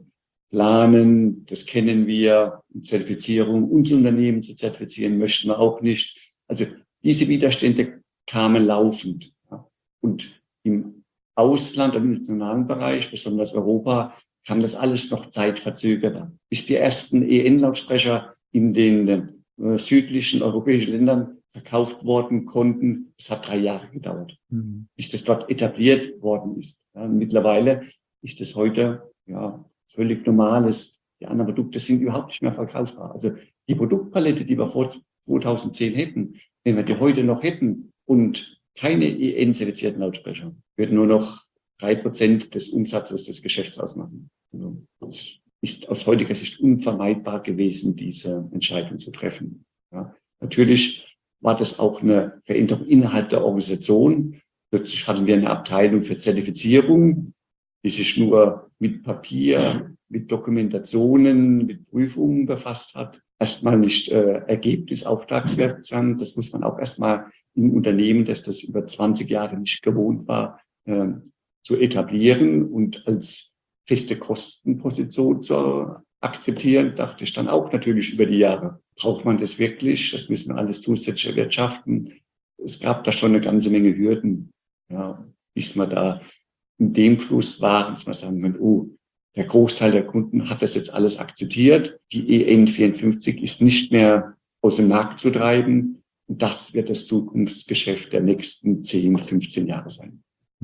planen. Das kennen wir. Zertifizierung, unser Unternehmen zu zertifizieren, möchten wir auch nicht. Also diese Widerstände kamen laufend. Ja. Und im Ausland, im internationalen Bereich, besonders Europa, kam das alles noch zeitverzögert. Bis die ersten E N-Lautsprecher in den äh, südlichen europäischen Ländern verkauft worden konnten, es hat drei Jahre gedauert, mhm. bis das dort etabliert worden ist. Ja, mittlerweile ist es heute ja völlig normal. Ist, die anderen Produkte sind überhaupt nicht mehr verkaufbar. Also die Produktpalette, die wir vor zweitausendzehn hätten, wenn wir die heute noch hätten und keine E N-zertifizierten Lautsprecher, würden nur noch drei Prozent des Umsatzes des Geschäfts ausmachen. Also es ist aus heutiger Sicht unvermeidbar gewesen, diese Entscheidung zu treffen. Ja, natürlich war das auch eine Veränderung innerhalb der Organisation. Plötzlich hatten wir eine Abteilung für Zertifizierung, die sich nur mit Papier, mit Dokumentationen, mit Prüfungen befasst hat. Erstmal nicht äh, ergebnisauftragswirksam. Das muss man auch erstmal im Unternehmen, das das über zwanzig Jahre nicht gewohnt war, äh, zu etablieren und als feste Kostenposition zu akzeptieren, dachte ich dann auch natürlich über die Jahre. Braucht man das wirklich? Das müssen wir alles zusätzlich erwirtschaften. Es gab da schon eine ganze Menge Hürden, ja, bis man da in dem Fluss war, dass man sagen kann, oh, der Großteil der Kunden hat das jetzt alles akzeptiert. Die E N vierundfünfzig ist nicht mehr aus dem Markt zu treiben. Und das wird das Zukunftsgeschäft der nächsten zehn, fünfzehn Jahre sein.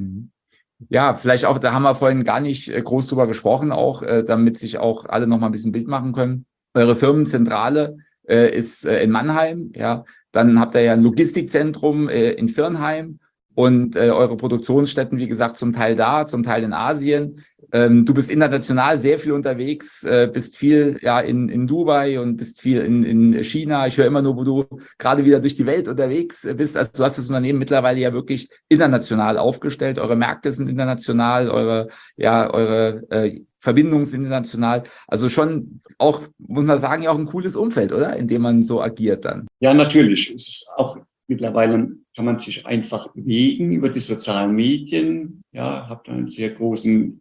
Ja, vielleicht auch, da haben wir vorhin gar nicht groß drüber gesprochen, auch damit sich auch alle noch mal ein bisschen Bild machen können. Eure Firmenzentrale äh, ist äh, in Mannheim, ja. Dann habt ihr ja ein Logistikzentrum äh, in Viernheim und äh, eure Produktionsstätten, wie gesagt, zum Teil da, zum Teil in Asien. Ähm, du bist international sehr viel unterwegs, äh, bist viel ja in, in Dubai und bist viel in, in China. Ich höre immer nur, wo du gerade wieder durch die Welt unterwegs bist. Also du hast das Unternehmen mittlerweile ja wirklich international aufgestellt. Eure Märkte sind international, eure, ja, eure äh, Verbindungen sind international. Also schon auch, muss man sagen, ja auch ein cooles Umfeld, oder? In dem man so agiert dann. Ja, natürlich. Es ist auch mittlerweile kann man sich einfach bewegen über die sozialen Medien. Ja, habt einen sehr großen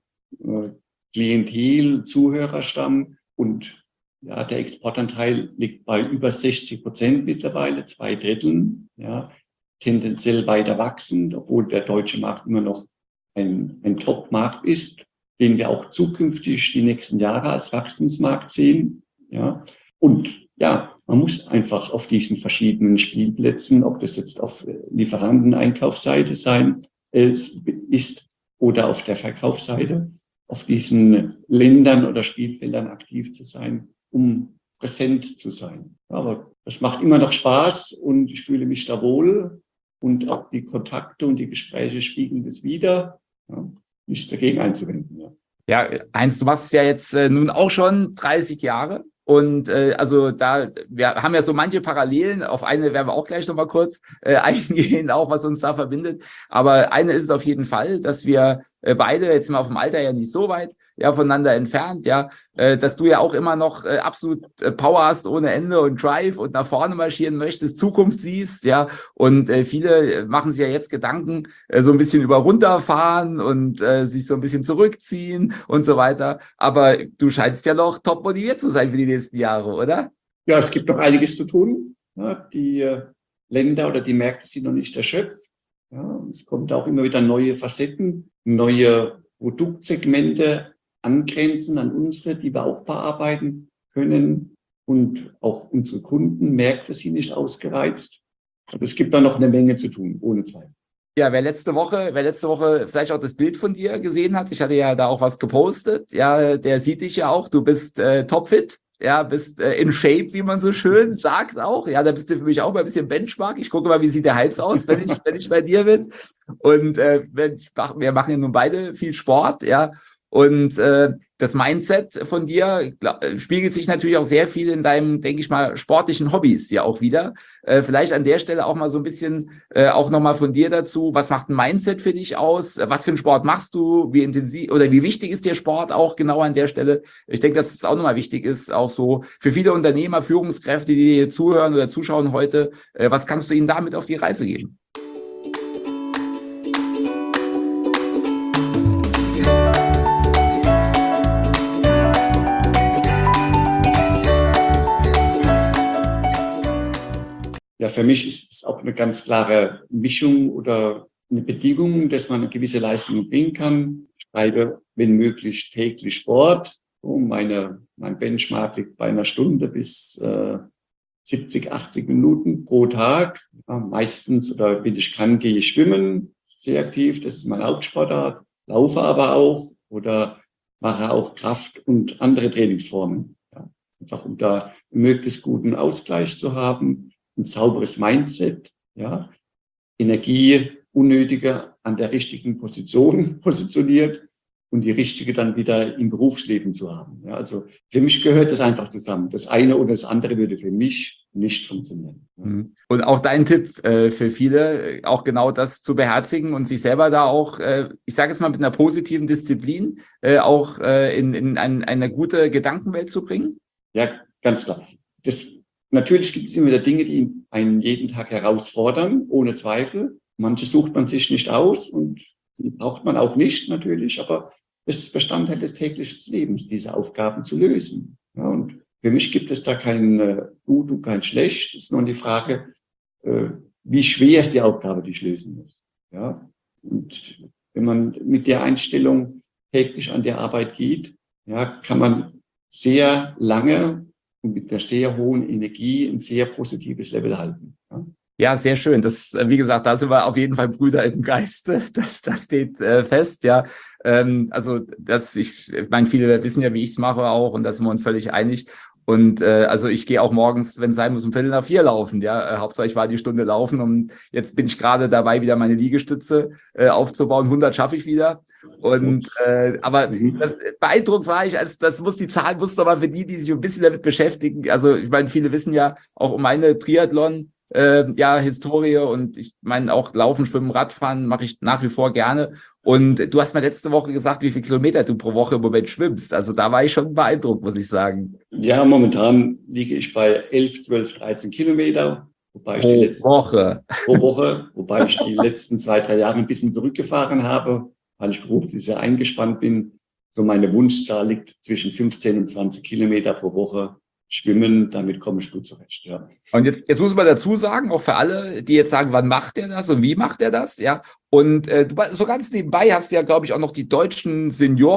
Klientel, Zuhörerstamm und ja, der Exportanteil liegt bei über sechzig Prozent mittlerweile, zwei Dritteln, ja, tendenziell weiter wachsend, obwohl der deutsche Markt immer noch ein, ein Top-Markt ist, den wir auch zukünftig die nächsten Jahre als Wachstumsmarkt sehen, ja, und ja, man muss einfach auf diesen verschiedenen Spielplätzen, ob das jetzt auf Lieferanten-Einkaufsseite sein äh, ist oder auf der Verkaufsseite, auf diesen Ländern oder Spielfeldern aktiv zu sein, um präsent zu sein. Aber das macht immer noch Spaß und ich fühle mich da wohl und auch die Kontakte und die Gespräche spiegeln das wider. Ja, nichts dagegen einzuwenden. Ja. Ja, Heinz, du machst es ja jetzt äh, nun auch schon dreißig Jahre. Und äh, also da, wir haben ja so manche Parallelen, auf eine werden wir auch gleich nochmal kurz äh, eingehen, auch was uns da verbindet. Aber eine ist es auf jeden Fall, dass wir äh, beide, jetzt mal auf dem Alter ja nicht so weit, ja, voneinander entfernt, ja, äh, dass du ja auch immer noch äh, absolut äh, Power hast ohne Ende und Drive und nach vorne marschieren möchtest, Zukunft siehst, ja, und äh, viele machen sich ja jetzt Gedanken, äh, so ein bisschen über runterfahren und äh, sich so ein bisschen zurückziehen und so weiter, aber du scheinst ja noch top motiviert zu sein für die nächsten Jahre, oder? Ja, es gibt noch einiges zu tun, ja, die äh, Länder oder die Märkte sind noch nicht erschöpft, Ja, es kommt auch immer wieder neue Facetten, neue Produktsegmente angrenzen an unsere, die wir auch bearbeiten können. Und auch unsere Kunden, Märkte sind nicht ausgereizt. Also es gibt da noch eine Menge zu tun, ohne Zweifel. Ja, wer letzte Woche, wer letzte Woche vielleicht auch das Bild von dir gesehen hat, ich hatte ja da auch was gepostet, ja, der sieht dich ja auch, du bist äh, topfit, ja, bist äh, in Shape, wie man so schön sagt auch, ja, da bist du für mich auch mal ein bisschen Benchmark, ich gucke mal, wie sieht der Hals aus, wenn ich, wenn ich bei dir bin und äh, wenn ich mach, wir machen ja nun beide viel Sport, ja, und äh, das Mindset von dir glaub, spiegelt sich natürlich auch sehr viel in deinem, denke ich mal, sportlichen Hobbys ja auch wieder. Äh, vielleicht an der Stelle auch mal so ein bisschen äh, auch nochmal von dir dazu. Was macht ein Mindset für dich aus? Was für einen Sport machst du? Wie intensiv oder wie wichtig ist dir Sport auch genau an der Stelle? Ich denke, dass es auch nochmal wichtig ist, auch so für viele Unternehmer, Führungskräfte, die dir zuhören oder zuschauen heute. Äh, was kannst du ihnen damit auf die Reise geben? Ja, für mich ist es auch eine ganz klare Mischung oder eine Bedingung, dass man eine gewisse Leistung bringen kann. Ich treibe, wenn möglich, täglich Sport. So, meine, mein Benchmark liegt bei einer Stunde bis äh, siebzig, achtzig Minuten pro Tag. Ja, meistens, oder wenn ich kann, gehe ich schwimmen, sehr aktiv. Das ist meine Hauptsportart. Laufe aber auch oder mache auch Kraft- und andere Trainingsformen. Ja, einfach um da einen möglichst guten Ausgleich zu haben. Ein sauberes Mindset, ja, Energie unnötiger an der richtigen Position positioniert und die richtige dann wieder im Berufsleben zu haben. Ja, also für mich gehört das einfach zusammen. Das eine oder das andere würde für mich nicht funktionieren. Ja. Und auch dein Tipp äh, für viele, auch genau das zu beherzigen und sich selber da auch, äh, ich sage jetzt mal mit einer positiven Disziplin, äh, auch äh, in, in ein, eine gute Gedankenwelt zu bringen? Ja, ganz klar. Das Natürlich gibt es immer wieder Dinge, die einen jeden Tag herausfordern, ohne Zweifel. Manche sucht man sich nicht aus und die braucht man auch nicht natürlich, aber es ist Bestandteil des täglichen Lebens, diese Aufgaben zu lösen. Ja, und für mich gibt es da kein äh, Gut und kein Schlecht. Es ist nur die Frage, äh, wie schwer ist die Aufgabe, die ich lösen muss. Ja, und wenn man mit der Einstellung täglich an die Arbeit geht, ja, kann man sehr lange und mit einer sehr hohen Energie ein sehr positives Level halten. Ja, ja, sehr schön. Das, wie gesagt, da sind wir auf jeden Fall Brüder im Geiste. Das, das steht äh, fest, ja. Ähm, also, das, ich, ich meine, viele wissen ja, wie ich es mache auch, und da sind wir uns völlig einig. Und äh, also ich gehe auch morgens, wenn es sein muss, um Viertel nach vier laufen. Ja, äh, Hauptsache ich war die Stunde laufen und jetzt bin ich gerade dabei, wieder meine Liegestütze äh, aufzubauen. hundert schaffe ich wieder. Und äh, aber Mhm. das, beeindruckt war ich, als das muss die Zahl muss doch mal für die, die sich ein bisschen damit beschäftigen. Also ich meine, viele wissen ja auch um meine Triathlon. Äh, ja, Historie und ich meine auch Laufen, Schwimmen, Radfahren mache ich nach wie vor gerne. Und du hast mir letzte Woche gesagt, wie viele Kilometer du pro Woche im Moment schwimmst. Also da war ich schon beeindruckt, muss ich sagen. Ja, momentan liege ich bei elf, zwölf, dreizehn Kilometer, wobei ich die Pro letzten, Woche. pro Woche, wobei ich die letzten zwei, drei Jahre ein bisschen zurückgefahren habe, weil ich beruflich sehr eingespannt bin. So meine Wunschzahl liegt zwischen fünfzehn und zwanzig Kilometer pro Woche schwimmen. Damit komme ich gut zurecht, ja. Und jetzt, jetzt muss man dazu sagen, auch für alle, die jetzt sagen, wann macht er das und wie macht er das, ja. Und äh, du, so ganz nebenbei hast du ja, glaube ich, auch noch die deutschen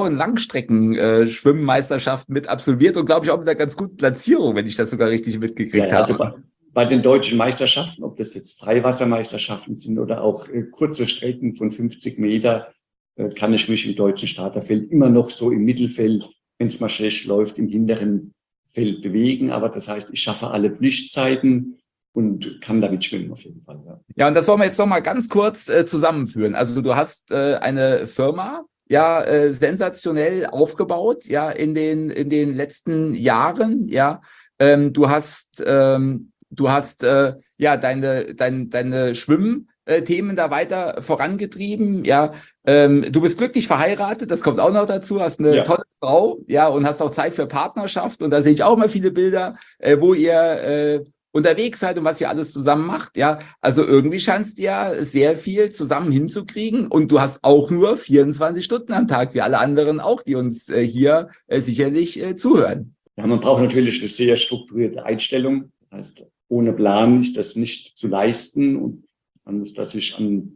Senioren-Langstrecken-Schwimmmeisterschaften mit absolviert und, glaube ich, auch mit einer ganz guten Platzierung, wenn ich das sogar richtig mitgekriegt Ja, also habe. bei, bei den deutschen Meisterschaften, ob das jetzt Freiwassermeisterschaften sind oder auch äh, kurze Strecken von fünfzig Meter, äh, kann ich mich im deutschen Starterfeld immer noch so im Mittelfeld, wenn es mal schlecht läuft, im hinteren Feld bewegen. Aber das heißt, ich schaffe alle Pflichtzeiten und kann damit schwimmen auf jeden Fall. Ja, ja, und das wollen wir jetzt noch mal ganz kurz äh, zusammenführen. Also du hast äh, eine Firma, ja, äh, sensationell aufgebaut, ja, in den in den letzten Jahren, ja. Ähm, du hast ähm, du hast äh, ja deine deine deine Schwimmthemen da weiter vorangetrieben, ja. Ähm, du bist glücklich verheiratet, das kommt auch noch dazu, hast eine ja. tolle Frau, ja, und hast auch Zeit für Partnerschaft. Und da sehe ich auch mal viele Bilder, äh, wo ihr äh, unterwegs seid und was ihr alles zusammen macht, ja. Also irgendwie scheinst du ja sehr viel zusammen hinzukriegen und du hast auch nur vierundzwanzig Stunden am Tag, wie alle anderen auch, die uns äh, hier äh, sicherlich äh, zuhören. Ja, man braucht natürlich eine sehr strukturierte Einstellung. Das heißt, ohne Plan ist das nicht zu leisten und man muss da sich an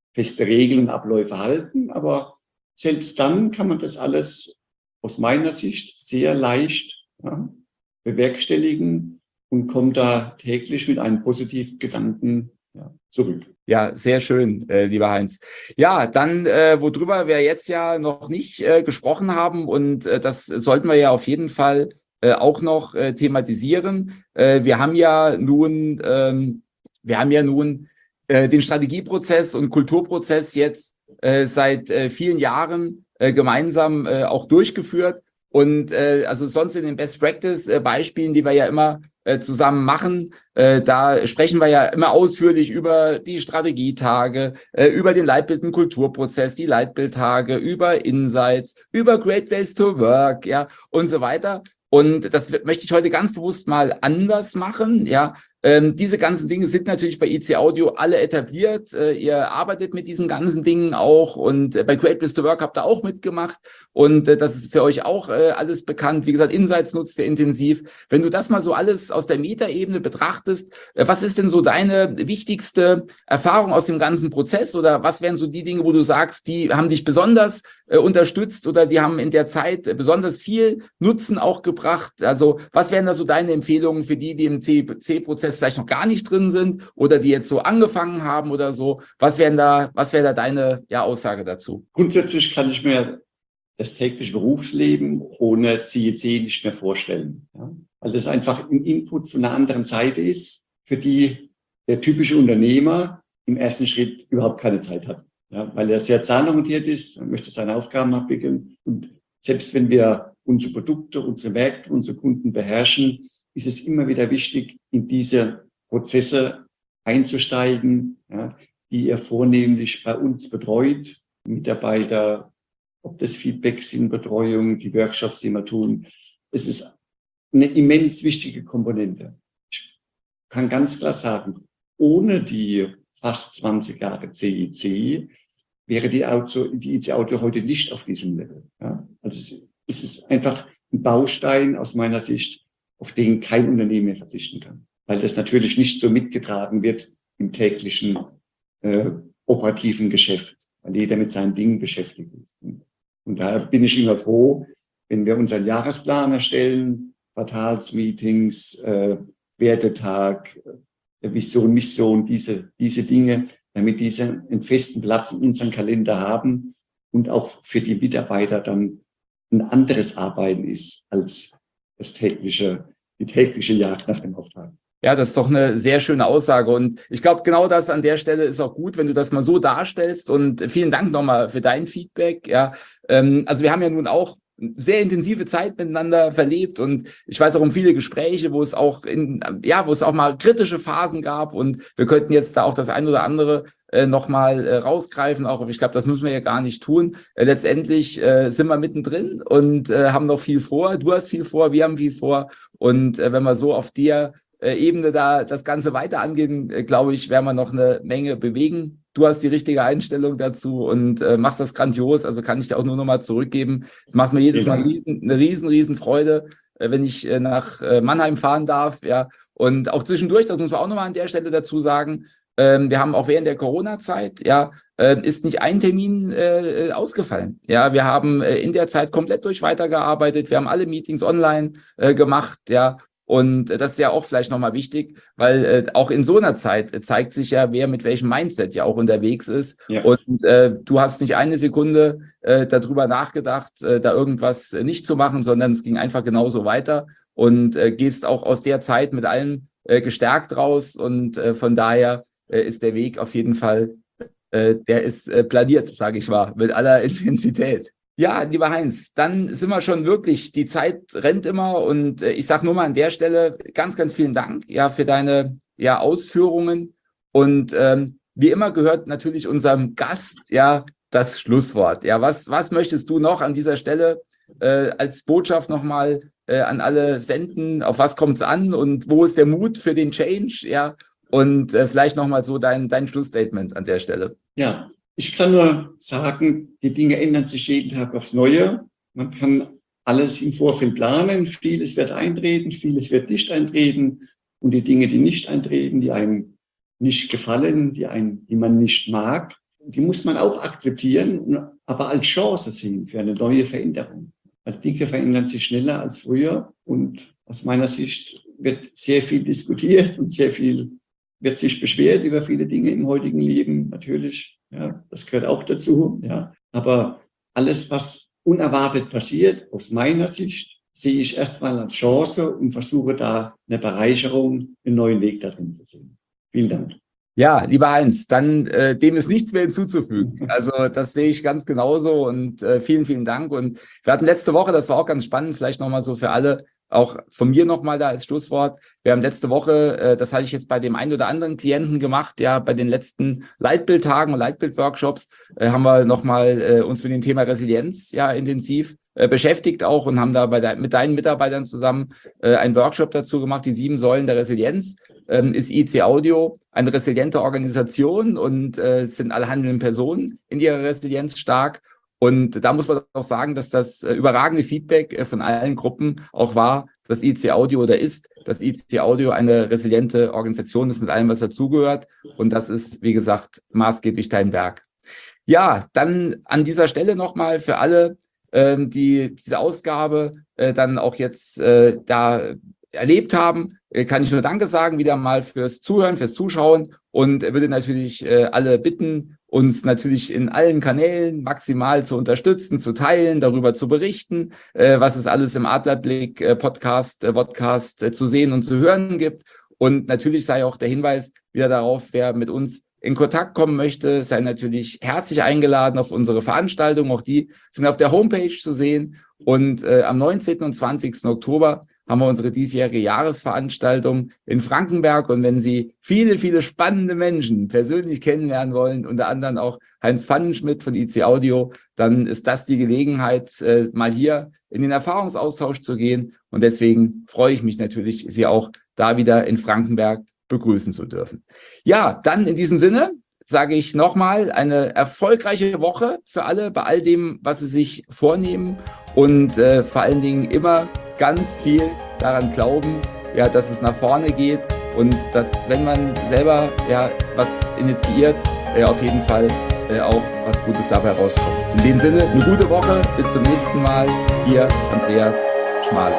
feste Regeln und Abläufe halten. Aber selbst dann kann man das alles aus meiner Sicht sehr leicht ja, bewerkstelligen und kommt da täglich mit einem positiven Gedanken ja, zurück. Ja, sehr schön, äh, lieber Heinz. Ja, dann, äh, worüber wir jetzt ja noch nicht äh, gesprochen haben, und äh, das sollten wir ja auf jeden Fall äh, auch noch äh, thematisieren. Äh, wir haben ja nun, ähm, wir haben ja nun äh, den Strategieprozess und Kulturprozess jetzt äh, seit äh, vielen Jahren äh, gemeinsam äh, auch durchgeführt. Und äh, also sonst in den Best-Practice-Beispielen, die wir ja immer äh, zusammen machen, äh, da sprechen wir ja immer ausführlich über die Strategietage, äh, über den Leitbild- und Kulturprozess, die Leitbildtage, über Insights, über Great Place to Work, ja, und so weiter. Und das möchte ich heute ganz bewusst mal anders machen, ja. Ähm, diese ganzen Dinge sind natürlich bei I C Audio alle etabliert. Äh, ihr arbeitet mit diesen ganzen Dingen auch, und äh, bei Great Place to Work habt ihr auch mitgemacht, und äh, das ist für euch auch äh, alles bekannt. Wie gesagt, Insights nutzt ihr intensiv. Wenn du das mal so alles aus der Metaebene betrachtest, äh, was ist denn so deine wichtigste Erfahrung aus dem ganzen Prozess, oder was wären so die Dinge, wo du sagst, die haben dich besonders äh, unterstützt oder die haben in der Zeit äh, besonders viel Nutzen auch gebracht? Also was wären da so deine Empfehlungen für die, die im C C-Prozess vielleicht noch gar nicht drin sind oder die jetzt so angefangen haben oder so? Was wären da, was wäre da deine ja, Aussage dazu? Grundsätzlich kann ich mir das tägliche Berufsleben ohne C C nicht mehr vorstellen. Ja? Weil das einfach ein Input von einer anderen Seite ist, für die der typische Unternehmer im ersten Schritt überhaupt keine Zeit hat. Ja? Weil er sehr zahlenorientiert ist, er möchte seine Aufgaben abwickeln. Und selbst wenn wir unsere Produkte, unsere Märkte, unsere Kunden beherrschen, ist es immer wieder wichtig, in diese Prozesse einzusteigen, ja, die er vornehmlich bei uns betreut, Mitarbeiter, ob das Feedbacks sind, Betreuung, die Workshops, die wir tun. Es ist eine immens wichtige Komponente. Ich kann ganz klar sagen, ohne die fast zwanzig Jahre C I C wäre die, Auto, die I C Audio heute nicht auf diesem Level. Ja. Also es ist einfach ein Baustein aus meiner Sicht, auf den kein Unternehmen mehr verzichten kann. Weil das natürlich nicht so mitgetragen wird im täglichen äh, operativen Geschäft, weil jeder mit seinen Dingen beschäftigt ist. Und, und daher bin ich immer froh, wenn wir unseren Jahresplan erstellen, Quartalsmeetings, äh, Wertetag, äh, Vision, Mission, diese, diese Dinge, damit diese einen festen Platz in unserem Kalender haben und auch für die Mitarbeiter dann ein anderes Arbeiten ist als das tägliche, die tägliche Jagd nach dem Auftrag. Ja, das ist doch eine sehr schöne Aussage. Und ich glaube, genau das an der Stelle ist auch gut, wenn du das mal so darstellst. Und vielen Dank nochmal für dein Feedback. Ja, ähm, also wir haben ja nun auch sehr intensive Zeit miteinander verlebt, und ich weiß auch um viele Gespräche, wo es auch in, ja, wo es auch mal kritische Phasen gab, und wir könnten jetzt da auch das ein oder andere äh, nochmal äh, rausgreifen, auch, ich glaube, das müssen wir ja gar nicht tun. Äh, letztendlich äh, sind wir mittendrin und äh, haben noch viel vor. Du hast viel vor, wir haben viel vor, und äh, wenn wir so auf der äh, Ebene da das Ganze weiter angehen, äh, glaube ich, werden wir noch eine Menge bewegen. Du hast die richtige Einstellung dazu und äh, machst das grandios. Also kann ich dir auch nur noch mal zurückgeben. Es macht mir jedes Mal riesen, eine riesen, riesen Freude, äh, wenn ich äh, nach äh, Mannheim fahren darf. Ja, und auch zwischendurch, das muss man auch noch mal an der Stelle dazu sagen, ähm, wir haben auch während der Corona-Zeit, ja, äh, ist nicht ein Termin äh, ausgefallen. Ja, wir haben äh, in der Zeit komplett durch weitergearbeitet. Wir haben alle Meetings online äh, gemacht. Ja. Und das ist ja auch vielleicht nochmal wichtig, weil äh, auch in so einer Zeit äh, zeigt sich ja, wer mit welchem Mindset ja auch unterwegs ist. Ja. Und äh, du hast nicht eine Sekunde äh, darüber nachgedacht, äh, da irgendwas äh, nicht zu machen, sondern es ging einfach genauso weiter, und äh, gehst auch aus der Zeit mit allem äh, gestärkt raus. Und äh, von daher äh, ist der Weg auf jeden Fall, äh, der ist äh, planiert, sage ich mal, mit aller Intensität. Ja, lieber Heinz, dann sind wir schon wirklich, die Zeit rennt immer, und äh, ich sage nur mal an der Stelle ganz, ganz vielen Dank ja für deine ja, Ausführungen, und ähm, wie immer gehört natürlich unserem Gast ja das Schlusswort. Ja, was, was möchtest du noch an dieser Stelle äh, als Botschaft nochmal äh, an alle senden? Auf was kommt es an und wo ist der Mut für den Change? Ja, und äh, vielleicht nochmal so dein, dein Schlussstatement an der Stelle. Ja. Ich kann nur sagen, die Dinge ändern sich jeden Tag aufs Neue. Man kann alles im Vorfeld planen. Vieles wird eintreten, vieles wird nicht eintreten. Und die Dinge, die nicht eintreten, die einem nicht gefallen, die, einen, die man nicht mag, die muss man auch akzeptieren, aber als Chance sehen für eine neue Veränderung. Weil Dinge verändern sich schneller als früher und aus meiner Sicht wird sehr viel diskutiert und sehr viel wird sich beschwert über viele Dinge im heutigen Leben, natürlich. Ja, das gehört auch dazu. Ja. Aber alles, was unerwartet passiert, aus meiner Sicht, sehe ich erstmal als Chance und versuche da eine Bereicherung, einen neuen Weg darin zu sehen. Vielen Dank. Ja, lieber Heinz, dann äh, dem ist nichts mehr hinzuzufügen. Also das sehe ich ganz genauso und äh, vielen, vielen Dank. Und wir hatten letzte Woche, das war auch ganz spannend, vielleicht nochmal so für alle, auch von mir nochmal da als Schlusswort. Wir haben letzte Woche, äh, das hatte ich jetzt bei dem einen oder anderen Klienten gemacht, ja, bei den letzten Leitbildtagen und Leitbildworkshops, äh, haben wir nochmal äh, uns mit dem Thema Resilienz ja intensiv äh, beschäftigt auch und haben da bei de- mit deinen Mitarbeitern zusammen äh, einen Workshop dazu gemacht, die sieben Säulen der Resilienz. Ähm, ist I C Audio eine resiliente Organisation und äh, sind alle handelnden Personen in ihrer Resilienz stark. Und da muss man auch sagen, dass das äh, überragende Feedback äh, von allen Gruppen auch war, dass I C Audio oder ist, dass I C Audio eine resiliente Organisation ist mit allem, was dazugehört. Und das ist, wie gesagt, maßgeblich dein Werk. Ja, dann an dieser Stelle nochmal für alle, ähm, die diese Ausgabe äh, dann auch jetzt äh, da erlebt haben, äh, kann ich nur Danke sagen, wieder mal fürs Zuhören, fürs Zuschauen und würde natürlich äh, alle bitten, uns natürlich in allen Kanälen maximal zu unterstützen, zu teilen, darüber zu berichten, äh, was es alles im Adlerblick äh, Podcast, äh, Podcast äh, zu sehen und zu hören gibt. Und natürlich sei auch der Hinweis wieder darauf, wer mit uns in Kontakt kommen möchte, sei natürlich herzlich eingeladen auf unsere Veranstaltung. Auch die sind auf der Homepage zu sehen. Und äh, am neunzehnten und zwanzigsten Oktober haben wir unsere diesjährige Jahresveranstaltung in Frankenberg. Und wenn Sie viele, viele spannende Menschen persönlich kennenlernen wollen, unter anderem auch Heinz Pfannenschmidt von I C Audio, dann ist das die Gelegenheit, äh, mal hier in den Erfahrungsaustausch zu gehen. Und deswegen freue ich mich natürlich, Sie auch da wieder in Frankenberg begrüßen zu dürfen. Ja, dann in diesem Sinne sage ich nochmal eine erfolgreiche Woche für alle bei all dem, was Sie sich vornehmen und äh, vor allen Dingen immer ganz viel daran glauben, ja, dass es nach vorne geht und dass, wenn man selber ja was initiiert, äh, auf jeden Fall äh, auch was Gutes dabei rauskommt. In dem Sinne, eine gute Woche, bis zum nächsten Mal. Ihr Andreas Schmaler.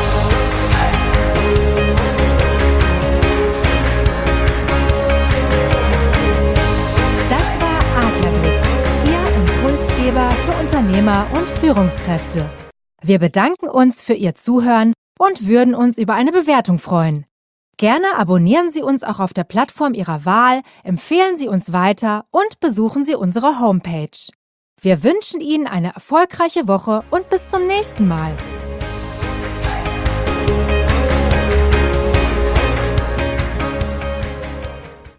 Für Unternehmer und Führungskräfte. Wir bedanken uns für Ihr Zuhören und würden uns über eine Bewertung freuen. Gerne abonnieren Sie uns auch auf der Plattform Ihrer Wahl, empfehlen Sie uns weiter und besuchen Sie unsere Homepage. Wir wünschen Ihnen eine erfolgreiche Woche und bis zum nächsten Mal.